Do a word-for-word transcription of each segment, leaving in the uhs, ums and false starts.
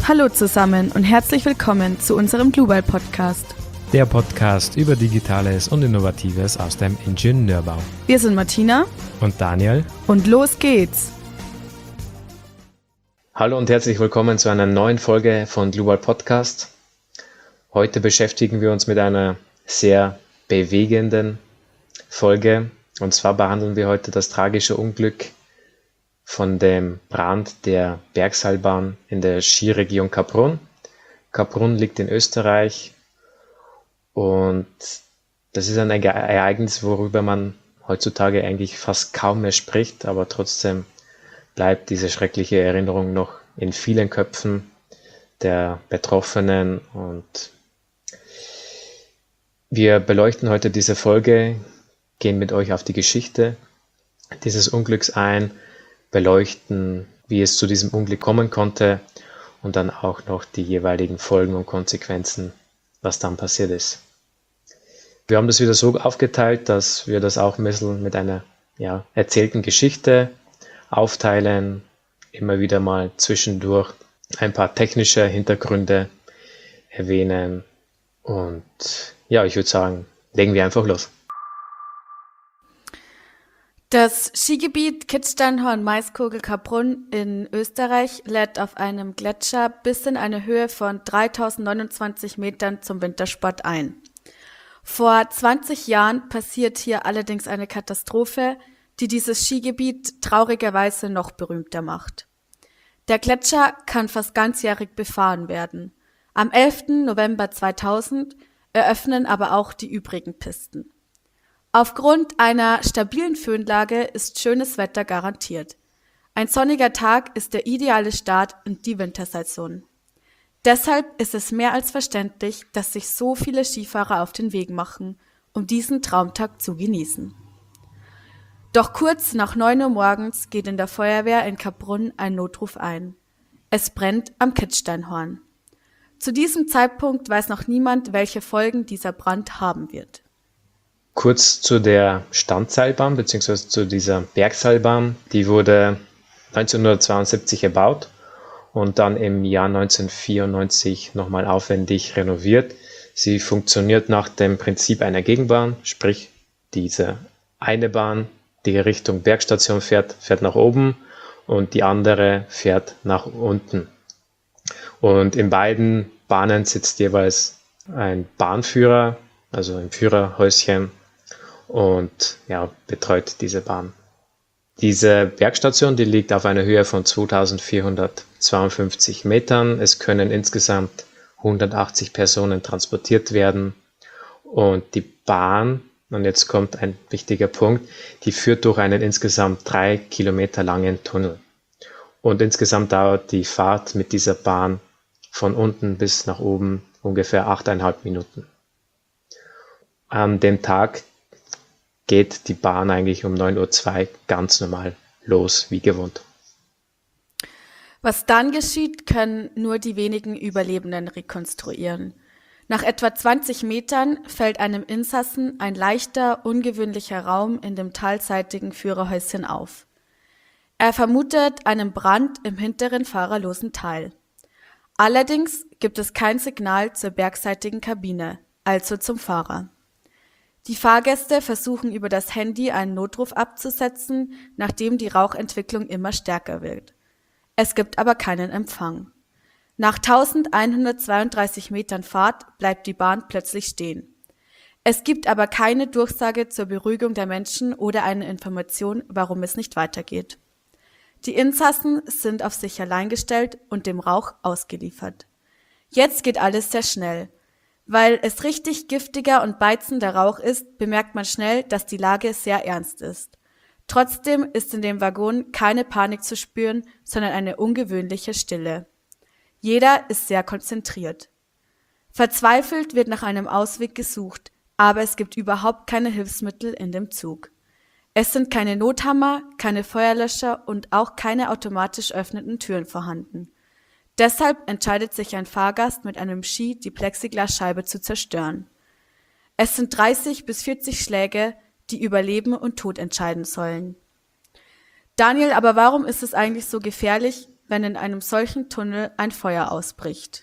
Hallo zusammen und herzlich willkommen zu unserem Global Podcast. Der Podcast über Digitales und Innovatives aus dem Ingenieurbau. Wir sind Martina und Daniel und los geht's. Hallo und herzlich willkommen zu einer neuen Folge von Global Podcast. Heute beschäftigen wir uns mit einer sehr bewegenden Folge. Und zwar behandeln wir heute das tragische Unglück von dem Brand der Bergseilbahn in der Skiregion Kaprun. Kaprun liegt in Österreich und das ist ein Ereignis, worüber man heutzutage eigentlich fast kaum mehr spricht, aber trotzdem bleibt diese schreckliche Erinnerung noch in vielen Köpfen der Betroffenen. Und wir beleuchten heute diese Folge, gehen mit euch auf die Geschichte dieses Unglücks ein, beleuchten, wie es zu diesem Unglück kommen konnte und dann auch noch die jeweiligen Folgen und Konsequenzen, was dann passiert ist. Wir haben das wieder so aufgeteilt, dass wir das auch ein bisschen mit einer ja, erzählten Geschichte aufteilen, immer wieder mal zwischendurch ein paar technische Hintergründe erwähnen und ja, ich würde sagen, legen wir einfach los. Das Skigebiet Kitzsteinhorn-Maiskolgel-Kaprun in Österreich lädt auf einem Gletscher bis in eine Höhe von dreitausendneunundzwanzig Metern zum Wintersport ein. Vor zwanzig Jahren passiert hier allerdings eine Katastrophe, die dieses Skigebiet traurigerweise noch berühmter macht. Der Gletscher kann fast ganzjährig befahren werden. Am elften November zweitausend eröffnen aber auch die übrigen Pisten. Aufgrund einer stabilen Föhnlage ist schönes Wetter garantiert. Ein sonniger Tag ist der ideale Start in die Wintersaison. Deshalb ist es mehr als verständlich, dass sich so viele Skifahrer auf den Weg machen, um diesen Traumtag zu genießen. Doch kurz nach neun Uhr morgens geht in der Feuerwehr in Kaprun ein Notruf ein. Es brennt am Kitzsteinhorn. Zu diesem Zeitpunkt weiß noch niemand, welche Folgen dieser Brand haben wird. Kurz zu der Standseilbahn bzw. zu dieser Bergseilbahn. Die wurde neunzehnhundertzweiundsiebzig erbaut und dann im Jahr neunzehnhundertvierundneunzig nochmal aufwendig renoviert. Sie funktioniert nach dem Prinzip einer Gegenbahn, sprich diese eine Bahn, die Richtung Bergstation fährt, fährt nach oben und die andere fährt nach unten. Und in beiden Bahnen sitzt jeweils ein Bahnführer, also ein Führerhäuschen, und ja, betreut diese Bahn. Diese Bergstation, die liegt auf einer Höhe von zweitausendvierhundertzweiundfünfzig Metern. Es können insgesamt hundertachtzig Personen transportiert werden. Und die Bahn, und jetzt kommt ein wichtiger Punkt, die führt durch einen insgesamt drei Kilometer langen Tunnel. Und insgesamt dauert die Fahrt mit dieser Bahn von unten bis nach oben ungefähr achteinhalb Minuten. An dem Tag geht die Bahn eigentlich um neun Uhr zwei ganz normal los, wie gewohnt. Was dann geschieht, können nur die wenigen Überlebenden rekonstruieren. Nach etwa zwanzig Metern fällt einem Insassen ein leichter, ungewöhnlicher Raum in dem talseitigen Führerhäuschen auf. Er vermutet einen Brand im hinteren fahrerlosen Teil. Allerdings gibt es kein Signal zur bergseitigen Kabine, also zum Fahrer. Die Fahrgäste versuchen über das Handy einen Notruf abzusetzen, nachdem die Rauchentwicklung immer stärker wird. Es gibt aber keinen Empfang. Nach eintausendeinhundertzweiunddreißig Metern Fahrt bleibt die Bahn plötzlich stehen. Es gibt aber keine Durchsage zur Beruhigung der Menschen oder eine Information, warum es nicht weitergeht. Die Insassen sind auf sich allein gestellt und dem Rauch ausgeliefert. Jetzt geht alles sehr schnell. Weil es richtig giftiger und beizender Rauch ist, bemerkt man schnell, dass die Lage sehr ernst ist. Trotzdem ist in dem Waggon keine Panik zu spüren, sondern eine ungewöhnliche Stille. Jeder ist sehr konzentriert. Verzweifelt wird nach einem Ausweg gesucht, aber es gibt überhaupt keine Hilfsmittel in dem Zug. Es sind keine Nothammer, keine Feuerlöscher und auch keine automatisch öffnenden Türen vorhanden. Deshalb entscheidet sich ein Fahrgast mit einem Ski, die Plexiglasscheibe zu zerstören. Es sind dreißig bis vierzig Schläge, die über Leben und Tod entscheiden sollen. Daniel, aber warum ist es eigentlich so gefährlich, wenn in einem solchen Tunnel ein Feuer ausbricht?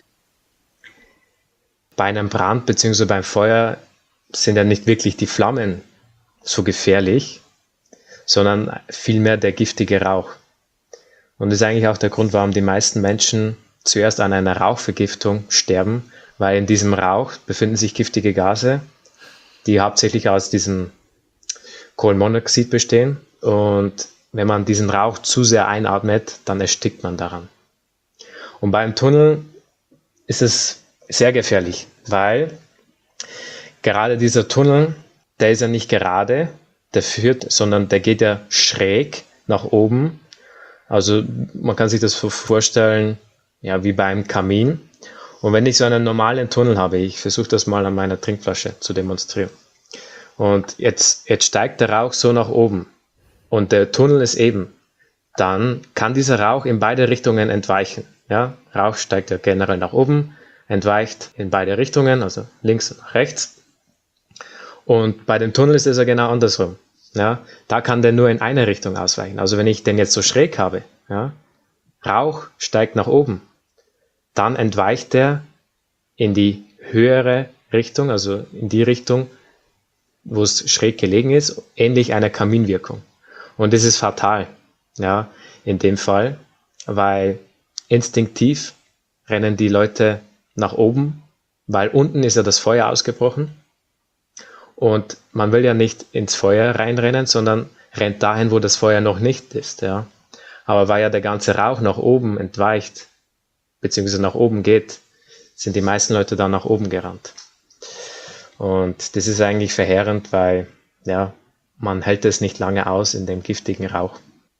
Bei einem Brand bzw. beim Feuer sind ja nicht wirklich die Flammen so gefährlich, sondern vielmehr der giftige Rauch. Und das ist eigentlich auch der Grund, warum die meisten Menschen zuerst an einer Rauchvergiftung sterben, weil in diesem Rauch befinden sich giftige Gase, die hauptsächlich aus diesem Kohlenmonoxid bestehen. Und wenn man diesen Rauch zu sehr einatmet, dann erstickt man daran. Und beim Tunnel ist es sehr gefährlich, weil gerade dieser Tunnel, der ist ja nicht gerade, der führt, sondern der geht ja schräg nach oben. Also man kann sich das so vorstellen, ja, wie beim Kamin. Und wenn ich so einen normalen Tunnel habe, ich versuche das mal an meiner Trinkflasche zu demonstrieren. Und jetzt, jetzt steigt der Rauch so nach oben und der Tunnel ist eben, dann kann dieser Rauch in beide Richtungen entweichen. Ja? Rauch steigt ja generell nach oben, entweicht in beide Richtungen, also links und rechts. Und bei dem Tunnel ist es ja genau andersrum. Ja? Da kann der nur in eine Richtung ausweichen. Also wenn ich den jetzt so schräg habe, ja? Rauch steigt nach oben, dann entweicht der in die höhere Richtung, also in die Richtung, wo es schräg gelegen ist, ähnlich einer Kaminwirkung. Und das ist fatal, ja, in dem Fall, weil instinktiv rennen die Leute nach oben, weil unten ist ja das Feuer ausgebrochen und man will ja nicht ins Feuer reinrennen, sondern rennt dahin, wo das Feuer noch nicht ist, ja. Aber weil ja der ganze Rauch nach oben entweicht, beziehungsweise nach oben geht, sind die meisten Leute dann nach oben gerannt. Und das ist eigentlich verheerend, weil ja, man hält es nicht lange aus in dem giftigen Rauch.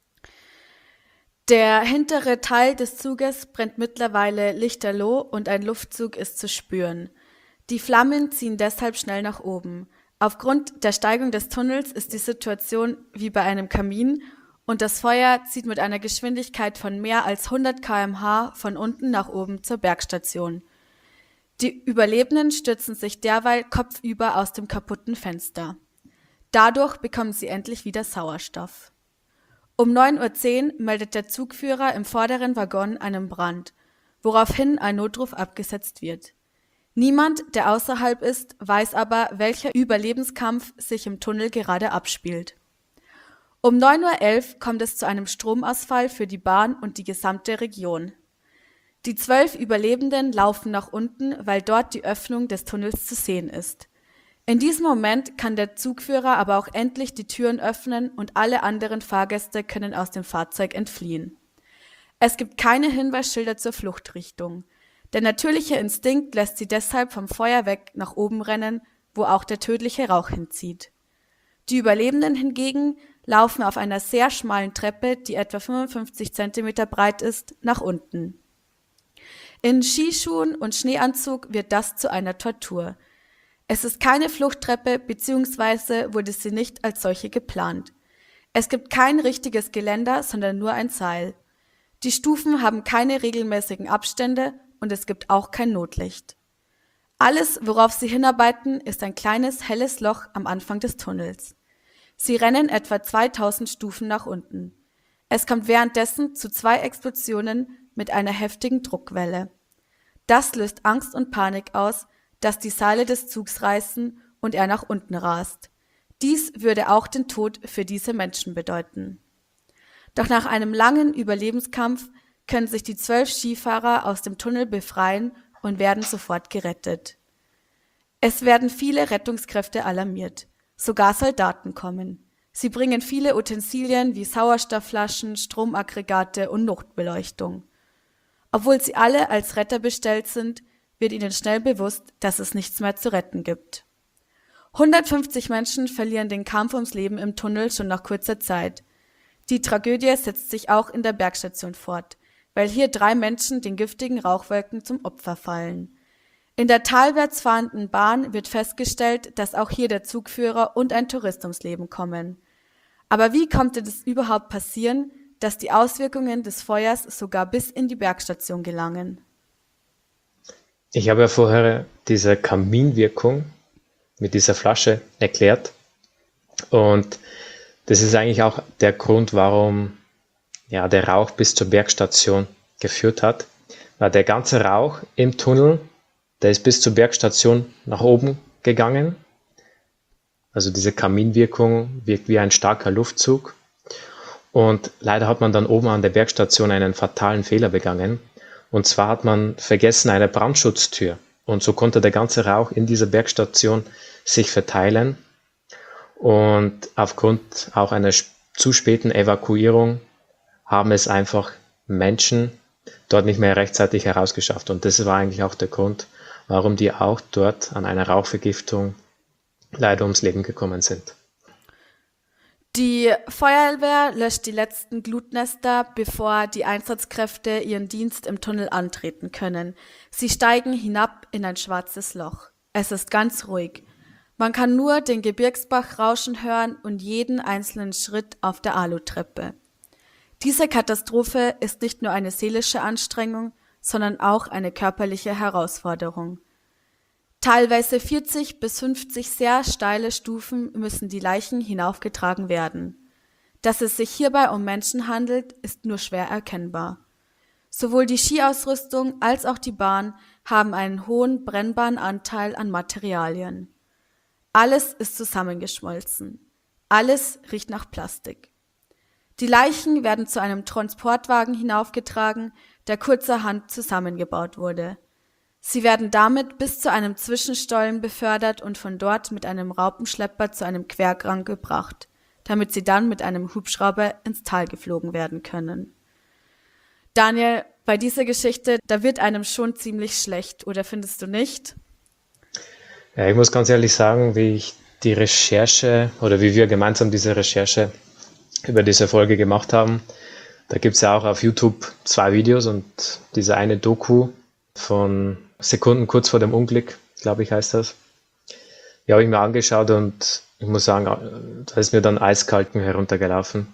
Der hintere Teil des Zuges brennt mittlerweile lichterloh und ein Luftzug ist zu spüren. Die Flammen ziehen deshalb schnell nach oben. Aufgrund der Steigung des Tunnels ist die Situation wie bei einem Kamin und das Feuer zieht mit einer Geschwindigkeit von mehr als hundert Kilometer pro Stunde von unten nach oben zur Bergstation. Die Überlebenden stürzen sich derweil kopfüber aus dem kaputten Fenster. Dadurch bekommen sie endlich wieder Sauerstoff. Um neun Uhr zehn meldet der Zugführer im vorderen Waggon einen Brand, woraufhin ein Notruf abgesetzt wird. Niemand, der außerhalb ist, weiß aber, welcher Überlebenskampf sich im Tunnel gerade abspielt. Um neun Uhr elf kommt es zu einem Stromausfall für die Bahn und die gesamte Region. Die zwölf Überlebenden laufen nach unten, weil dort die Öffnung des Tunnels zu sehen ist. In diesem Moment kann der Zugführer aber auch endlich die Türen öffnen und alle anderen Fahrgäste können aus dem Fahrzeug entfliehen. Es gibt keine Hinweisschilder zur Fluchtrichtung. Der natürliche Instinkt lässt sie deshalb vom Feuer weg nach oben rennen, wo auch der tödliche Rauch hinzieht. Die Überlebenden hingegen laufen auf einer sehr schmalen Treppe, die etwa fünfundfünfzig Zentimeter breit ist, nach unten. In Skischuhen und Schneeanzug wird das zu einer Tortur. Es ist keine Fluchttreppe bzw. wurde sie nicht als solche geplant. Es gibt kein richtiges Geländer, sondern nur ein Seil. Die Stufen haben keine regelmäßigen Abstände und es gibt auch kein Notlicht. Alles, worauf sie hinarbeiten, ist ein kleines, helles Loch am Anfang des Tunnels. Sie rennen etwa zweitausend Stufen nach unten. Es kommt währenddessen zu zwei Explosionen mit einer heftigen Druckwelle. Das löst Angst und Panik aus, dass die Seile des Zugs reißen und er nach unten rast. Dies würde auch den Tod für diese Menschen bedeuten. Doch nach einem langen Überlebenskampf können sich die zwölf Skifahrer aus dem Tunnel befreien und werden sofort gerettet. Es werden viele Rettungskräfte alarmiert. Sogar Soldaten kommen. Sie bringen viele Utensilien wie Sauerstoffflaschen, Stromaggregate und Notbeleuchtung. Obwohl sie alle als Retter bestellt sind, wird ihnen schnell bewusst, dass es nichts mehr zu retten gibt. hundertfünfzig Menschen verlieren den Kampf ums Leben im Tunnel schon nach kurzer Zeit. Die Tragödie setzt sich auch in der Bergstation fort, weil hier drei Menschen den giftigen Rauchwolken zum Opfer fallen. In der talwärts fahrenden Bahn wird festgestellt, dass auch hier der Zugführer und ein Tourist ums Leben kommen. Aber wie konnte das überhaupt passieren, dass die Auswirkungen des Feuers sogar bis in die Bergstation gelangen? Ich habe ja vorher diese Kaminwirkung mit dieser Flasche erklärt und das ist eigentlich auch der Grund, warum ja, der Rauch bis zur Bergstation geführt hat, war der ganze Rauch im Tunnel, der ist bis zur Bergstation nach oben gegangen. Also diese Kaminwirkung wirkt wie ein starker Luftzug. Und leider hat man dann oben an der Bergstation einen fatalen Fehler begangen. Und zwar hat man vergessen eine Brandschutztür. Und so konnte der ganze Rauch in dieser Bergstation sich verteilen. Und aufgrund auch einer zu späten Evakuierung haben es einfach Menschen dort nicht mehr rechtzeitig herausgeschafft. Und das war eigentlich auch der Grund, warum die auch dort an einer Rauchvergiftung leider ums Leben gekommen sind. Die Feuerwehr löscht die letzten Glutnester, bevor die Einsatzkräfte ihren Dienst im Tunnel antreten können. Sie steigen hinab in ein schwarzes Loch. Es ist ganz ruhig. Man kann nur den Gebirgsbach rauschen hören und jeden einzelnen Schritt auf der Alutreppe. Diese Katastrophe ist nicht nur eine seelische Anstrengung, sondern auch eine körperliche Herausforderung. Teilweise vierzig bis fünfzig sehr steile Stufen müssen die Leichen hinaufgetragen werden. Dass es sich hierbei um Menschen handelt, ist nur schwer erkennbar. Sowohl die Skiausrüstung als auch die Bahn haben einen hohen brennbaren Anteil an Materialien. Alles ist zusammengeschmolzen. Alles riecht nach Plastik. Die Leichen werden zu einem Transportwagen hinaufgetragen, der kurzerhand zusammengebaut wurde. Sie werden damit bis zu einem Zwischenstollen befördert und von dort mit einem Raupenschlepper zu einem Quergang gebracht, damit sie dann mit einem Hubschrauber ins Tal geflogen werden können. Daniel, bei dieser Geschichte, da wird einem schon ziemlich schlecht, oder findest du nicht? Ja, ich muss ganz ehrlich sagen, wie ich die Recherche oder wie wir gemeinsam diese Recherche über diese Folge gemacht haben, da gibt es ja auch auf YouTube zwei Videos und diese eine Doku von Sekunden kurz vor dem Unglück, glaube ich, heißt das. Die habe ich mir angeschaut und ich muss sagen, da ist mir dann eiskalt heruntergelaufen,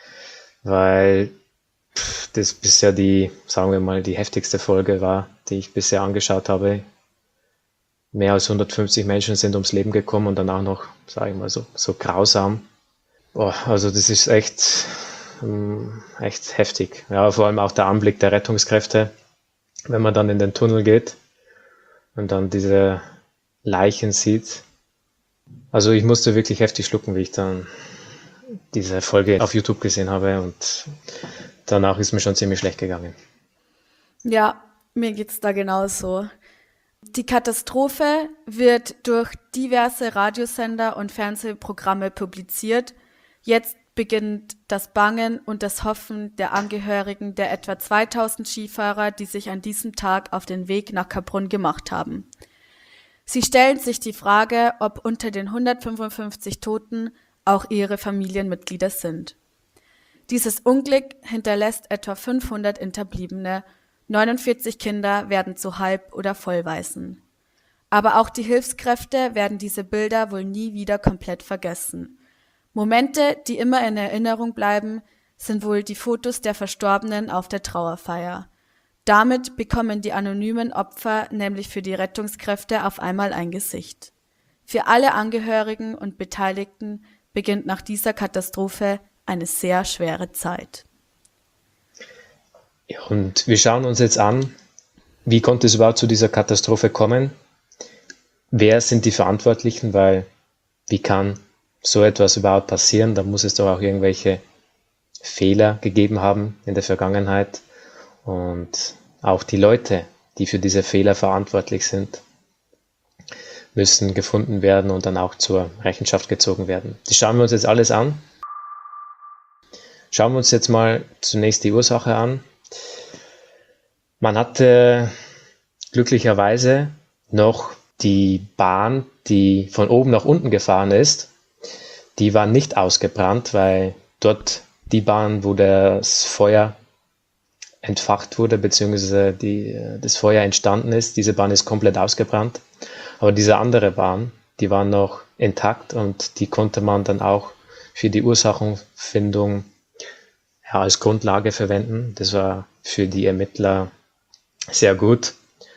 weil pff, das bisher die, sagen wir mal, die heftigste Folge war, die ich bisher angeschaut habe. Mehr als hundertfünfzig Menschen sind ums Leben gekommen und dann auch noch, sage ich mal, so, so grausam. Boah, also das ist echt, echt heftig. Ja, vor allem auch der Anblick der Rettungskräfte, wenn man dann in den Tunnel geht und dann diese Leichen sieht. Also ich musste wirklich heftig schlucken, wie ich dann diese Folge auf YouTube gesehen habe und danach ist mir schon ziemlich schlecht gegangen. Ja, mir geht's da genauso. Die Katastrophe wird durch diverse Radiosender und Fernsehprogramme publiziert. Jetzt beginnt das Bangen und das Hoffen der Angehörigen der etwa zweitausend Skifahrer, die sich an diesem Tag auf den Weg nach Kaprun gemacht haben. Sie stellen sich die Frage, ob unter den hundertfünfundfünfzig Toten auch ihre Familienmitglieder sind. Dieses Unglück hinterlässt etwa fünfhundert Hinterbliebene, neunundvierzig Kinder werden zu Halb- oder Vollwaisen. Aber auch die Hilfskräfte werden diese Bilder wohl nie wieder komplett vergessen. Momente, die immer in Erinnerung bleiben, sind wohl die Fotos der Verstorbenen auf der Trauerfeier. Damit bekommen die anonymen Opfer nämlich für die Rettungskräfte auf einmal ein Gesicht. Für alle Angehörigen und Beteiligten beginnt nach dieser Katastrophe eine sehr schwere Zeit. Ja, und wir schauen uns jetzt an, wie konnte es überhaupt zu dieser Katastrophe kommen? Wer sind die Verantwortlichen? Weil wie kann so etwas überhaupt passieren? Da muss es doch auch irgendwelche Fehler gegeben haben in der Vergangenheit. Und auch die Leute, die für diese Fehler verantwortlich sind, müssen gefunden werden und dann auch zur Rechenschaft gezogen werden. Das schauen wir uns jetzt alles an. Schauen wir uns jetzt mal zunächst die Ursache an. Man hatte glücklicherweise noch die Bahn, die von oben nach unten gefahren ist, die war nicht ausgebrannt, weil dort die Bahn, wo das Feuer entfacht wurde, beziehungsweise die, das Feuer entstanden ist, diese Bahn ist komplett ausgebrannt. Aber diese andere Bahn, die war noch intakt und die konnte man dann auch für die Ursachenfindung ja, als Grundlage verwenden. Das war für die Ermittler sehr gut.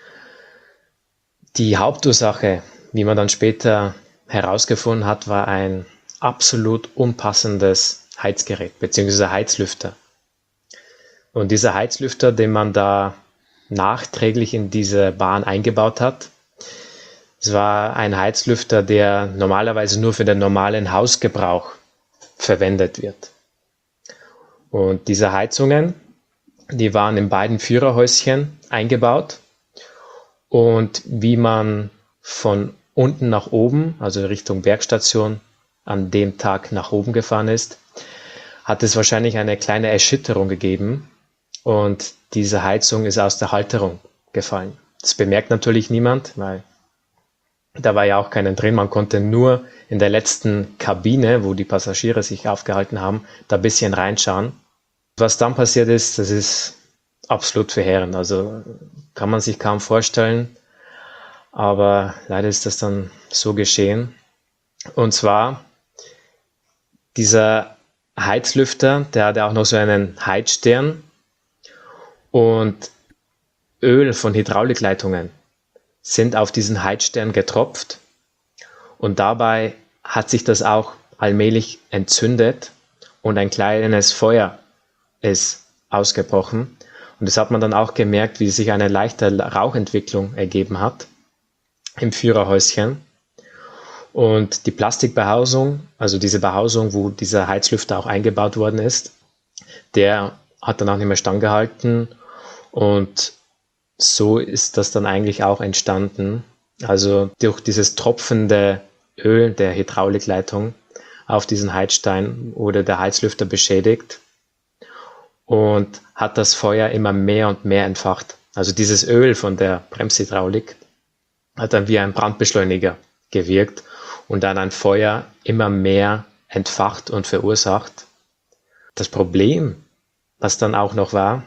Die Hauptursache, wie man dann später herausgefunden hat, war ein absolut unpassendes Heizgerät bzw. Heizlüfter. Und dieser Heizlüfter, den man da nachträglich in diese Bahn eingebaut hat, es war ein Heizlüfter, der normalerweise nur für den normalen Hausgebrauch verwendet wird. Und diese Heizungen, die waren in beiden Führerhäuschen eingebaut. Und wie man von unten nach oben, also Richtung Bergstation, an dem Tag nach oben gefahren ist, hat es wahrscheinlich eine kleine Erschütterung gegeben und diese Heizung ist aus der Halterung gefallen. Das bemerkt natürlich niemand, weil da war ja auch keiner drin. Man konnte nur in der letzten Kabine, wo die Passagiere sich aufgehalten haben, da ein bisschen reinschauen. Was dann passiert ist, das ist absolut verheerend. Also kann man sich kaum vorstellen. Aber leider ist das dann so geschehen. Und zwar, dieser Heizlüfter, der hatte auch noch so einen Heizstern und Öl von Hydraulikleitungen sind auf diesen Heizstern getropft und dabei hat sich das auch allmählich entzündet und ein kleines Feuer ist ausgebrochen. Und das hat man dann auch gemerkt, wie sich eine leichte Rauchentwicklung ergeben hat im Führerhäuschen. Und die Plastikbehausung, also diese Behausung, wo dieser Heizlüfter auch eingebaut worden ist, der hat dann auch nicht mehr standgehalten und so ist das dann eigentlich auch entstanden. Also durch dieses tropfende Öl der Hydraulikleitung auf diesen Heizstein wurde der Heizlüfter beschädigt und hat das Feuer immer mehr und mehr entfacht. Also dieses Öl von der Bremshydraulik hat dann wie ein Brandbeschleuniger gewirkt und dann ein Feuer immer mehr entfacht und verursacht. Das Problem, was dann auch noch war,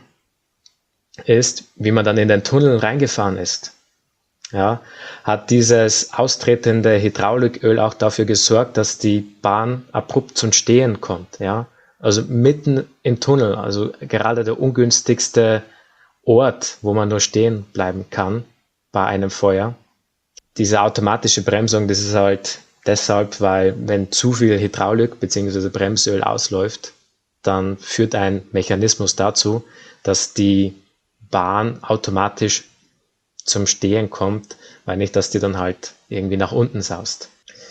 ist, wie man dann in den Tunnel reingefahren ist. Ja, hat dieses austretende Hydrauliköl auch dafür gesorgt, dass die Bahn abrupt zum Stehen kommt. Ja, also mitten im Tunnel, also gerade der ungünstigste Ort, wo man nur stehen bleiben kann bei einem Feuer. Diese automatische Bremsung, das ist halt deshalb, weil wenn zu viel Hydraulik bzw. Bremsöl ausläuft, dann führt ein Mechanismus dazu, dass die Bahn automatisch zum Stehen kommt, weil nicht, dass die dann halt irgendwie nach unten saust.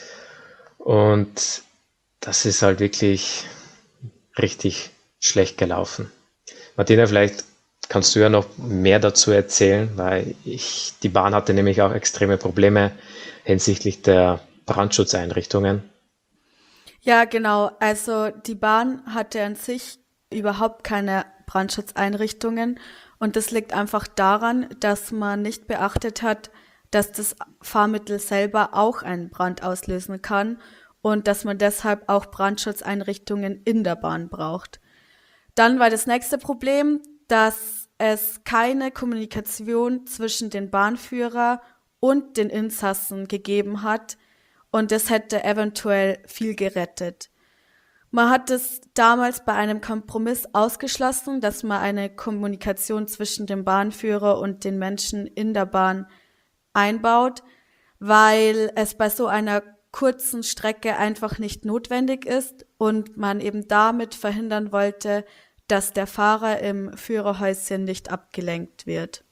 Und das ist halt wirklich richtig schlecht gelaufen. Martina, vielleicht kannst du ja noch mehr dazu erzählen, weil ich, die Bahn hatte nämlich auch extreme Probleme hinsichtlich der Brandschutzeinrichtungen. Ja, genau. Also die Bahn hatte an sich überhaupt keine Brandschutzeinrichtungen und das liegt einfach daran, dass man nicht beachtet hat, dass das Fahrmittel selber auch einen Brand auslösen kann und dass man deshalb auch Brandschutzeinrichtungen in der Bahn braucht. Dann war das nächste Problem, dass es keine Kommunikation zwischen den Bahnführer und den Insassen gegeben hat und das hätte eventuell viel gerettet. Man hat es damals bei einem Kompromiss ausgeschlossen, dass man eine Kommunikation zwischen dem Bahnführer und den Menschen in der Bahn einbaut, weil es bei so einer kurzen Strecke einfach nicht notwendig ist und man eben damit verhindern wollte, dass der Fahrer im Führerhäuschen nicht abgelenkt wird.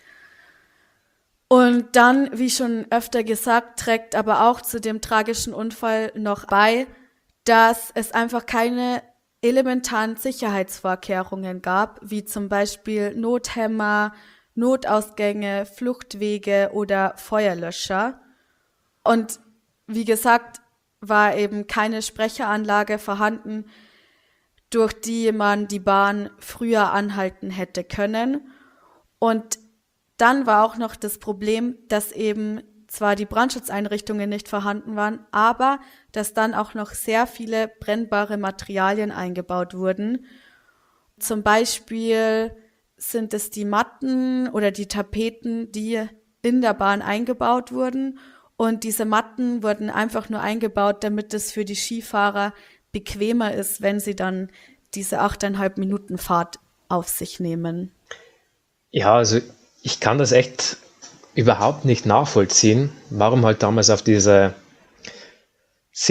Und dann, wie schon öfter gesagt, trägt aber auch zu dem tragischen Unfall noch bei, dass es einfach keine elementaren Sicherheitsvorkehrungen gab, wie zum Beispiel Nothämmer, Notausgänge, Fluchtwege oder Feuerlöscher. Und wie gesagt, war eben keine Sprecheranlage vorhanden, durch die man die Bahn früher anhalten hätte können. Und dann war auch noch das Problem, dass eben zwar die Brandschutzeinrichtungen nicht vorhanden waren, aber dass dann auch noch sehr viele brennbare Materialien eingebaut wurden. Zum Beispiel sind es die Matten oder die Tapeten, die in der Bahn eingebaut wurden. Und diese Matten wurden einfach nur eingebaut, damit es für die Skifahrer bequemer ist, wenn sie dann diese achteinhalb Minuten Fahrt auf sich nehmen. Ja, also ich kann das echt überhaupt nicht nachvollziehen, warum halt damals auf diese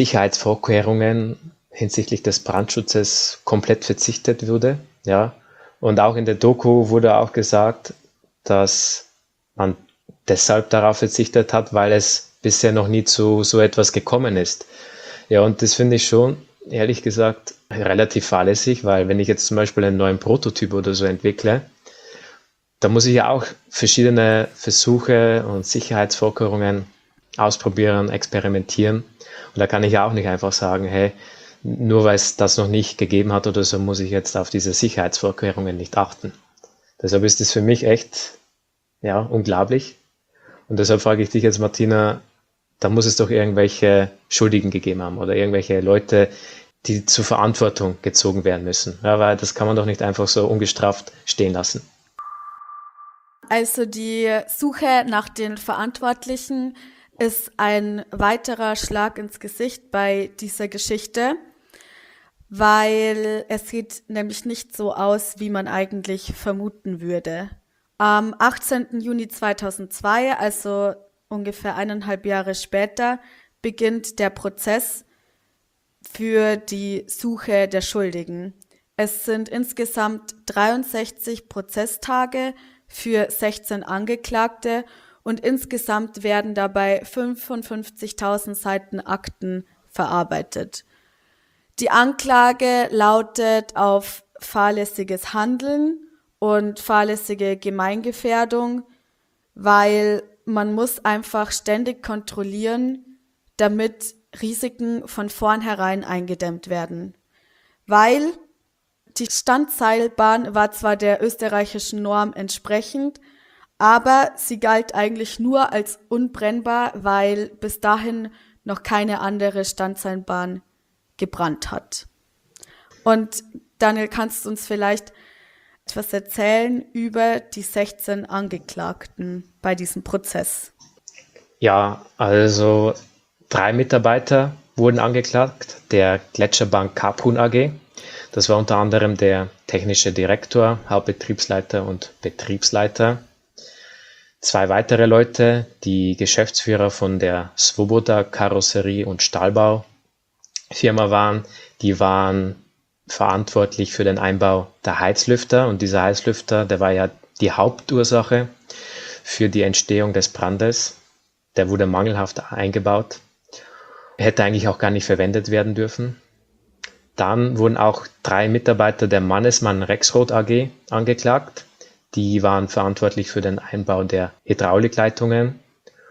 Sicherheitsvorkehrungen hinsichtlich des Brandschutzes komplett verzichtet wurde. Ja, Und auch in der Doku wurde auch gesagt, dass man deshalb darauf verzichtet hat, weil es bisher noch nie zu so etwas gekommen ist. Ja, und das finde ich schon, ehrlich gesagt, relativ fahrlässig, weil wenn ich jetzt zum Beispiel einen neuen Prototyp oder so entwickle, da muss ich ja auch verschiedene Versuche und Sicherheitsvorkehrungen ausprobieren, experimentieren. Und da kann ich ja auch nicht einfach sagen, hey, nur weil es das noch nicht gegeben hat oder so, muss ich jetzt auf diese Sicherheitsvorkehrungen nicht achten. Deshalb ist es für mich echt, ja, unglaublich. Und deshalb frage ich dich jetzt, Martina, da muss es doch irgendwelche Schuldigen gegeben haben oder irgendwelche Leute, die zur Verantwortung gezogen werden müssen. Ja, weil das kann man doch nicht einfach so ungestraft stehen lassen. Also die Suche nach den Verantwortlichen ist ein weiterer Schlag ins Gesicht bei dieser Geschichte, weil es sieht nämlich nicht so aus, wie man eigentlich vermuten würde. Am achtzehnten Juni zweitausendzwei, also ungefähr eineinhalb Jahre später, beginnt der Prozess für die Suche der Schuldigen. Es sind insgesamt dreiundsechzig Prozesstage für sechzehn Angeklagte und insgesamt werden dabei fünfundfünfzigtausend Seiten Akten verarbeitet. Die Anklage lautet auf fahrlässiges Handeln und fahrlässige Gemeingefährdung, weil man muss einfach ständig kontrollieren, damit Risiken von vornherein eingedämmt werden. Weil die Standseilbahn war zwar der österreichischen Norm entsprechend, aber sie galt eigentlich nur als unbrennbar, weil bis dahin noch keine andere Standseilbahn gebrannt hat. Und Daniel, kannst du uns vielleicht etwas erzählen über die sechzehn Angeklagten bei diesem Prozess? Ja, also drei Mitarbeiter wurden angeklagt, der Gletscherbank Kaprun A G. Das war unter anderem der technische Direktor, Hauptbetriebsleiter und Betriebsleiter. Zwei weitere Leute, die Geschäftsführer von der Svoboda Karosserie- und Stahlbau-Firma waren, die waren verantwortlich für den Einbau der Heizlüfter. Und dieser Heizlüfter, der war ja die Hauptursache für die Entstehung des Brandes. Der wurde mangelhaft eingebaut, hätte eigentlich auch gar nicht verwendet werden dürfen. Dann wurden auch drei Mitarbeiter der Mannesmann Rexroth A G angeklagt. Die waren verantwortlich für den Einbau der Hydraulikleitungen.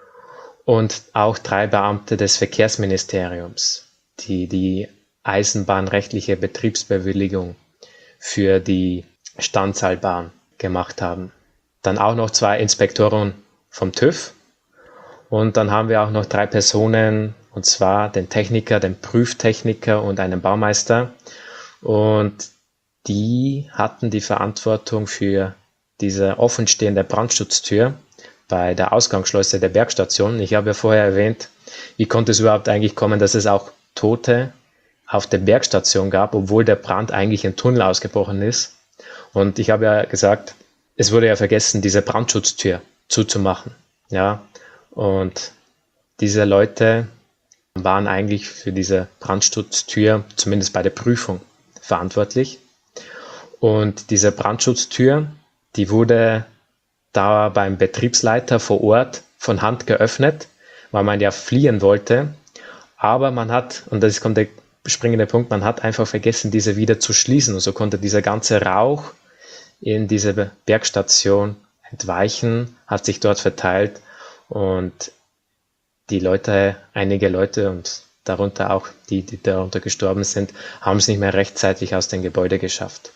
Und auch drei Beamte des Verkehrsministeriums, die die eisenbahnrechtliche Betriebsbewilligung für die Standseilbahn gemacht haben. Dann auch noch zwei Inspektoren vom TÜV. Und dann haben wir auch noch drei Personen, und zwar den Techniker, den Prüftechniker und einen Baumeister. Und die hatten die Verantwortung für diese offenstehende Brandschutztür bei der Ausgangsschleuse der Bergstation. Ich habe ja vorher erwähnt, wie konnte es überhaupt eigentlich kommen, dass es auch Tote auf der Bergstation gab, obwohl der Brand eigentlich im Tunnel ausgebrochen ist. Und ich habe ja gesagt, es wurde ja vergessen, diese Brandschutztür zuzumachen. Ja, und diese Leute waren eigentlich für diese Brandschutztür, zumindest bei der Prüfung, verantwortlich. Und diese Brandschutztür, die wurde da beim Betriebsleiter vor Ort von Hand geöffnet, weil man ja fliehen wollte. Aber man hat, und das kommt der springende Punkt, man hat einfach vergessen, diese wieder zu schließen. Und so konnte dieser ganze Rauch in diese Bergstation entweichen, hat sich dort verteilt und die Leute, einige Leute und darunter auch die, die darunter gestorben sind, haben es nicht mehr rechtzeitig aus dem Gebäude geschafft.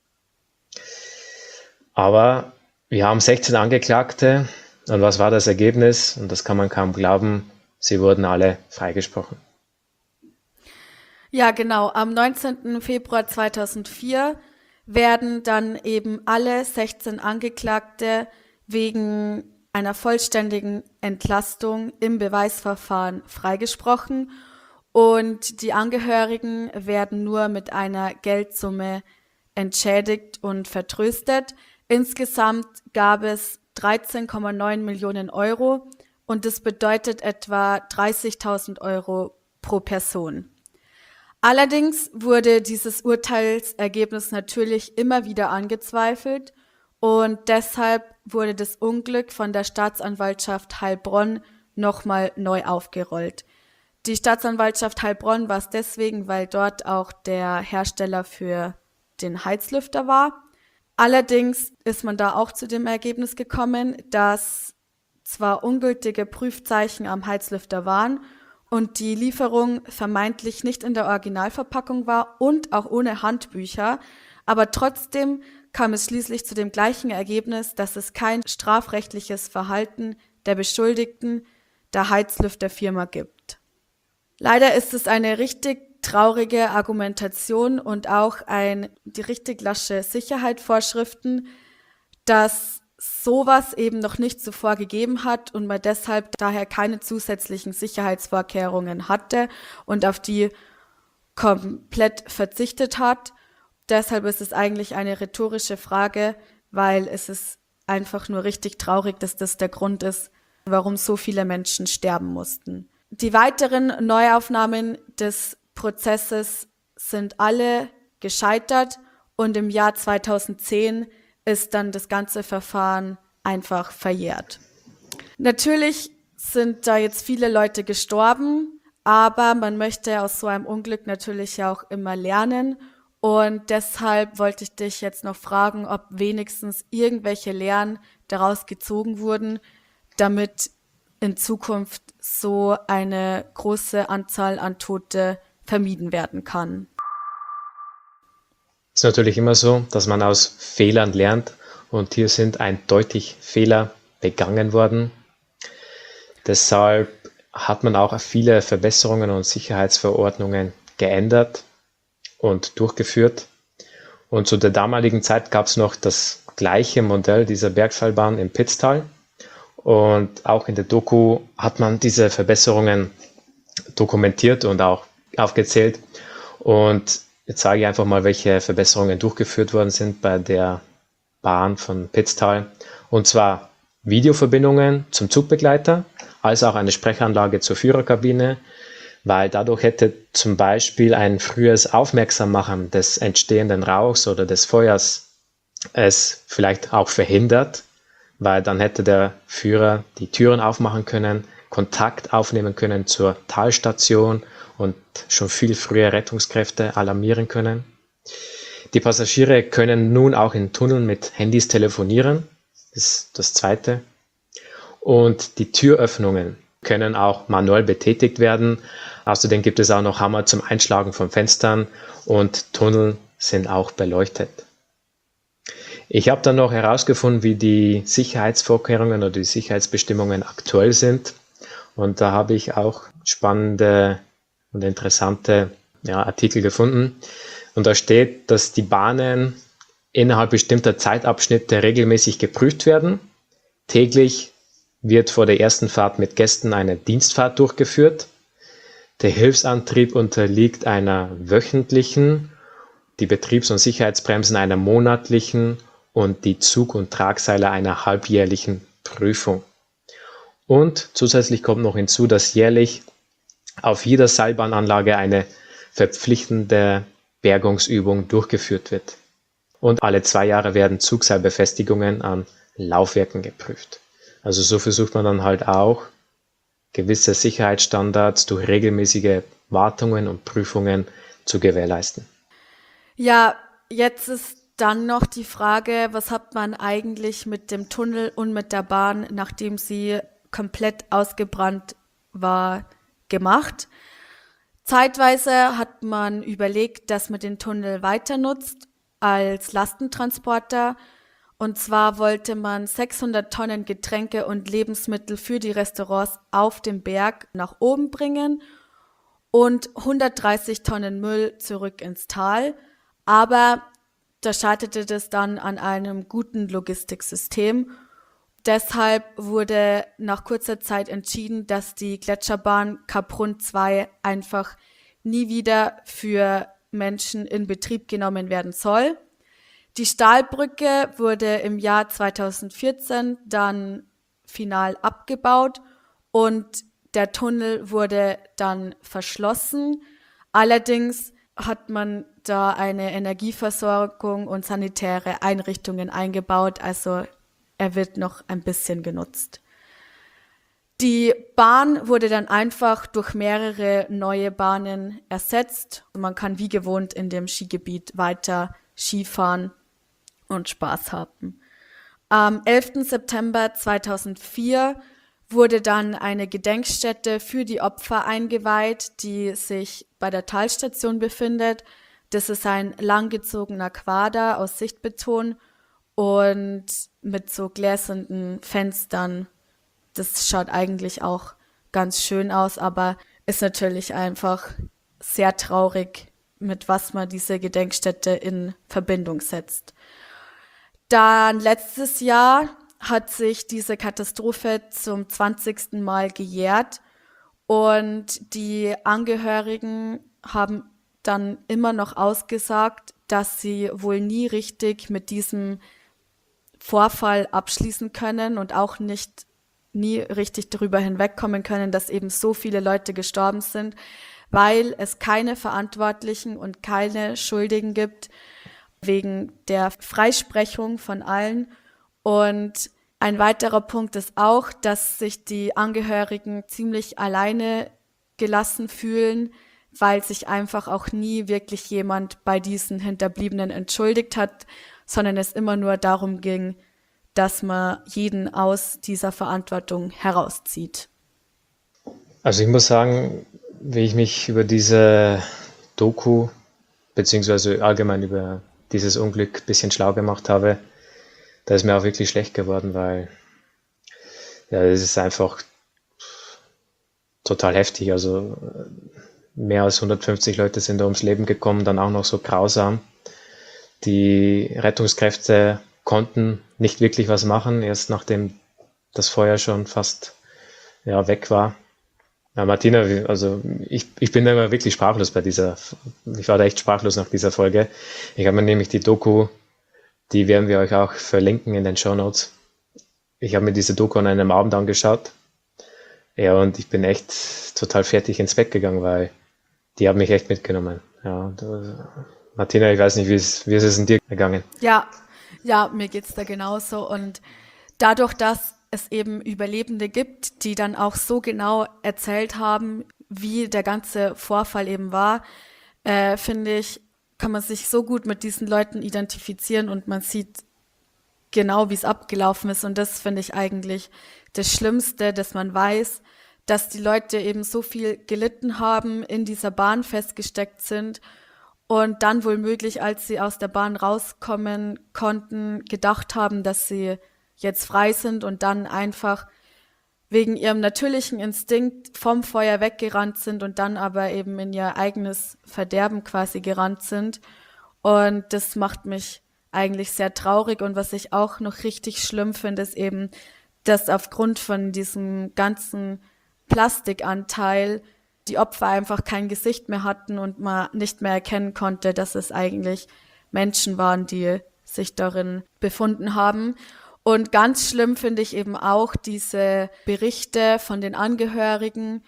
Aber wir haben sechzehn Angeklagte und was war das Ergebnis? Und das kann man kaum glauben, sie wurden alle freigesprochen. Ja, genau. Am neunzehnten Februar zweitausendvier werden dann eben alle sechzehn Angeklagte wegen einer vollständigen Entlastung im Beweisverfahren freigesprochen und die Angehörigen werden nur mit einer Geldsumme entschädigt und vertröstet. Insgesamt gab es dreizehn Komma neun Millionen Euro und das bedeutet etwa dreißigtausend Euro pro Person. Allerdings wurde dieses Urteilsergebnis natürlich immer wieder angezweifelt und deshalb wurde das Unglück von der Staatsanwaltschaft Heilbronn nochmal neu aufgerollt. Die Staatsanwaltschaft Heilbronn war es deswegen, weil dort auch der Hersteller für den Heizlüfter war. Allerdings ist man da auch zu dem Ergebnis gekommen, dass zwar ungültige Prüfzeichen am Heizlüfter waren und die Lieferung vermeintlich nicht in der Originalverpackung war und auch ohne Handbücher, aber trotzdem kam es schließlich zu dem gleichen Ergebnis, dass es kein strafrechtliches Verhalten der Beschuldigten der Heizlüfterfirma gibt. Leider ist es eine richtig traurige Argumentation und auch ein die richtig lasche Sicherheitsvorschriften, dass sowas eben noch nicht zuvor gegeben hat und man deshalb daher keine zusätzlichen Sicherheitsvorkehrungen hatte und auf die komplett verzichtet hat. Deshalb ist es eigentlich eine rhetorische Frage, weil es ist einfach nur richtig traurig, dass das der Grund ist, warum so viele Menschen sterben mussten. Die weiteren Neuaufnahmen des Prozesses sind alle gescheitert und im Jahr zweitausendzehn ist dann das ganze Verfahren einfach verjährt. Natürlich sind da jetzt viele Leute gestorben, aber man möchte aus so einem Unglück natürlich auch immer lernen und deshalb wollte ich dich jetzt noch fragen, ob wenigstens irgendwelche Lehren daraus gezogen wurden, damit in Zukunft so eine große Anzahl an Tote vermieden werden kann. Es ist natürlich immer so, dass man aus Fehlern lernt und hier sind eindeutig Fehler begangen worden. Deshalb hat man auch viele Verbesserungen und Sicherheitsverordnungen geändert und durchgeführt. Und zu der damaligen Zeit gab es noch das gleiche Modell dieser Bergseilbahn im Pitztal. Und auch in der Doku hat man diese Verbesserungen dokumentiert und auch aufgezählt. Und jetzt sage ich einfach mal, welche Verbesserungen durchgeführt worden sind bei der Bahn von Pitztal. Und zwar Videoverbindungen zum Zugbegleiter, als auch eine Sprechanlage zur Führerkabine, weil dadurch hätte zum Beispiel ein frühes Aufmerksammachen des entstehenden Rauchs oder des Feuers es vielleicht auch verhindert, weil dann hätte der Führer die Türen aufmachen können, Kontakt aufnehmen können zur Talstation und schon viel früher Rettungskräfte alarmieren können. Die Passagiere können nun auch in Tunneln mit Handys telefonieren, das ist das Zweite. Und die Türöffnungen können auch manuell betätigt werden. Außerdem gibt es auch noch Hammer zum Einschlagen von Fenstern und Tunnel sind auch beleuchtet. Ich habe dann noch herausgefunden, wie die Sicherheitsvorkehrungen oder die Sicherheitsbestimmungen aktuell sind. Und da habe ich auch spannende und interessante ja, Artikel gefunden. Und da steht, dass die Bahnen innerhalb bestimmter Zeitabschnitte regelmäßig geprüft werden. Täglich wird vor der ersten Fahrt mit Gästen eine Dienstfahrt durchgeführt. Der Hilfsantrieb unterliegt einer wöchentlichen, die Betriebs- und Sicherheitsbremsen einer monatlichen und die Zug- und Tragseile einer halbjährlichen Prüfung. Und zusätzlich kommt noch hinzu, dass jährlich auf jeder Seilbahnanlage eine verpflichtende Bergungsübung durchgeführt wird. Und alle zwei Jahre werden Zugseilbefestigungen an Laufwerken geprüft. Also so versucht man dann halt auch, gewisse Sicherheitsstandards durch regelmäßige Wartungen und Prüfungen zu gewährleisten. Ja, jetzt ist dann noch die Frage, was hat man eigentlich mit dem Tunnel und mit der Bahn, nachdem sie komplett ausgebrannt war, gemacht? Zeitweise hat man überlegt, dass man den Tunnel weiter nutzt als Lastentransporter. Und zwar wollte man sechshundert Tonnen Getränke und Lebensmittel für die Restaurants auf den Berg nach oben bringen und hundertdreißig Tonnen Müll zurück ins Tal. Aber da scheiterte das dann an einem guten Logistiksystem. Deshalb wurde nach kurzer Zeit entschieden, dass die Gletscherbahn Kaprun zwei einfach nie wieder für Menschen in Betrieb genommen werden soll. Die Stahlbrücke wurde im Jahr zweitausendvierzehn dann final abgebaut und der Tunnel wurde dann verschlossen. Allerdings hat man da eine Energieversorgung und sanitäre Einrichtungen eingebaut, also er wird noch ein bisschen genutzt. Die Bahn wurde dann einfach durch mehrere neue Bahnen ersetzt und man kann wie gewohnt in dem Skigebiet weiter Skifahren und Spaß haben. Am elften September zweitausendvier wurde dann eine Gedenkstätte für die Opfer eingeweiht, die sich bei der Talstation befindet. Das ist ein langgezogener Quader aus Sichtbeton und mit so gläsernden Fenstern. Das schaut eigentlich auch ganz schön aus, aber ist natürlich einfach sehr traurig, mit was man diese Gedenkstätte in Verbindung setzt. Dann letztes Jahr hat sich diese Katastrophe zum zwanzigsten Mal gejährt und die Angehörigen haben dann immer noch ausgesagt, dass sie wohl nie richtig mit diesem Vorfall abschließen können und auch nicht nie richtig darüber hinwegkommen können, dass eben so viele Leute gestorben sind, weil es keine Verantwortlichen und keine Schuldigen gibt, wegen der Freisprechung von allen. Und ein weiterer Punkt ist auch, dass sich die Angehörigen ziemlich alleine gelassen fühlen, weil sich einfach auch nie wirklich jemand bei diesen Hinterbliebenen entschuldigt hat, sondern es immer nur darum ging, dass man jeden aus dieser Verantwortung herauszieht. Also ich muss sagen, wie ich mich über diese Doku beziehungsweise allgemein über dieses Unglück ein bisschen schlau gemacht habe, da ist mir auch wirklich schlecht geworden, weil ja, es ist einfach total heftig. Also mehr als hundertfünfzig Leute sind da ums Leben gekommen, dann auch noch so grausam. Die Rettungskräfte konnten nicht wirklich was machen, erst nachdem das Feuer schon fast ja, weg war. Ja, Martina, also ich, ich bin da immer wirklich sprachlos bei dieser, ich war da echt sprachlos nach dieser Folge. Ich habe mir nämlich die Doku, die werden wir euch auch verlinken in den Shownotes. Ich habe mir diese Doku an einem Abend angeschaut. Ja, und ich bin echt total fertig ins Bett gegangen, weil die haben mich echt mitgenommen. Ja, da, Martina, ich weiß nicht, wie es, wie ist es in dir gegangen? Ja, ja, mir geht's da genauso. Und dadurch, dass es eben Überlebende gibt, die dann auch so genau erzählt haben, wie der ganze Vorfall eben war, äh, finde ich, kann man sich so gut mit diesen Leuten identifizieren und man sieht genau, wie es abgelaufen ist. Und das finde ich eigentlich das Schlimmste, dass man weiß, dass die Leute eben so viel gelitten haben, in dieser Bahn festgesteckt sind und dann wohl möglich, als sie aus der Bahn rauskommen konnten, gedacht haben, dass sie jetzt frei sind und dann einfach wegen ihrem natürlichen Instinkt vom Feuer weggerannt sind und dann aber eben in ihr eigenes Verderben quasi gerannt sind. Und das macht mich eigentlich sehr traurig. Und was ich auch noch richtig schlimm finde, ist eben, dass aufgrund von diesem ganzen Plastikanteil die Opfer einfach kein Gesicht mehr hatten und man nicht mehr erkennen konnte, dass es eigentlich Menschen waren, die sich darin befunden haben. Und ganz schlimm finde ich eben auch diese Berichte von den Angehörigen,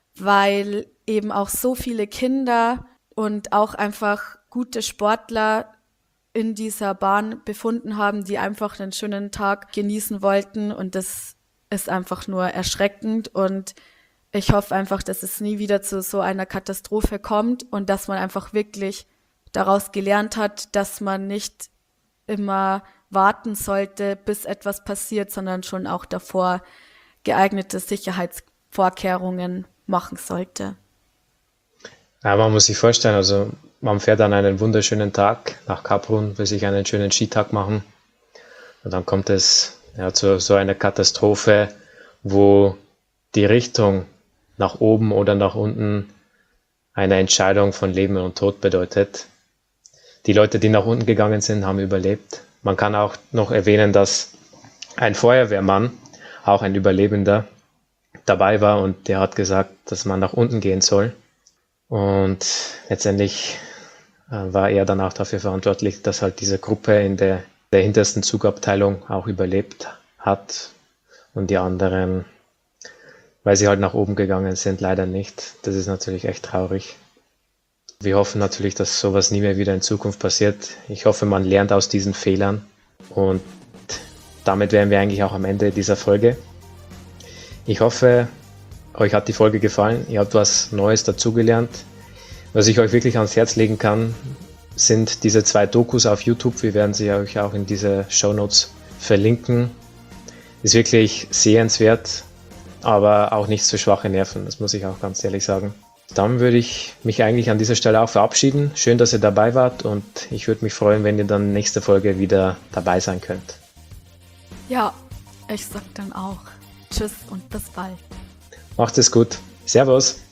weil eben auch so viele Kinder und auch einfach gute Sportler in dieser Bahn befunden haben, die einfach einen schönen Tag genießen wollten. Und das ist einfach nur erschreckend. Und ich hoffe einfach, dass es nie wieder zu so einer Katastrophe kommt und dass man einfach wirklich daraus gelernt hat, dass man nicht immer warten sollte, bis etwas passiert, sondern schon auch davor geeignete Sicherheitsvorkehrungen machen sollte. Ja, man muss sich vorstellen, also man fährt an einen wunderschönen Tag nach Kaprun, will sich einen schönen Skitag machen und dann kommt es ja, zu so einer Katastrophe, wo die Richtung nach oben oder nach unten eine Entscheidung von Leben und Tod bedeutet. Die Leute, die nach unten gegangen sind, haben überlebt. Man kann auch noch erwähnen, dass ein Feuerwehrmann, auch ein Überlebender, dabei war und der hat gesagt, dass man nach unten gehen soll. Und letztendlich äh, war er dann auch dafür verantwortlich, dass halt diese Gruppe in der, der hintersten Zugabteilung auch überlebt hat und die anderen, weil sie halt nach oben gegangen sind, leider nicht. Das ist natürlich echt traurig. Wir hoffen natürlich, dass sowas nie mehr wieder in Zukunft passiert. Ich hoffe, man lernt aus diesen Fehlern. Und damit wären wir eigentlich auch am Ende dieser Folge. Ich hoffe, euch hat die Folge gefallen. Ihr habt was Neues dazugelernt. Was ich euch wirklich ans Herz legen kann, sind diese zwei Dokus auf YouTube. Wir werden sie euch auch in diese Shownotes verlinken. Ist wirklich sehenswert, aber auch nicht für schwache Nerven. Das muss ich auch ganz ehrlich sagen. Dann würde ich mich eigentlich an dieser Stelle auch verabschieden. Schön, dass ihr dabei wart und ich würde mich freuen, wenn ihr dann nächste Folge wieder dabei sein könnt. Ja, ich sag dann auch Tschüss und bis bald. Macht es gut. Servus.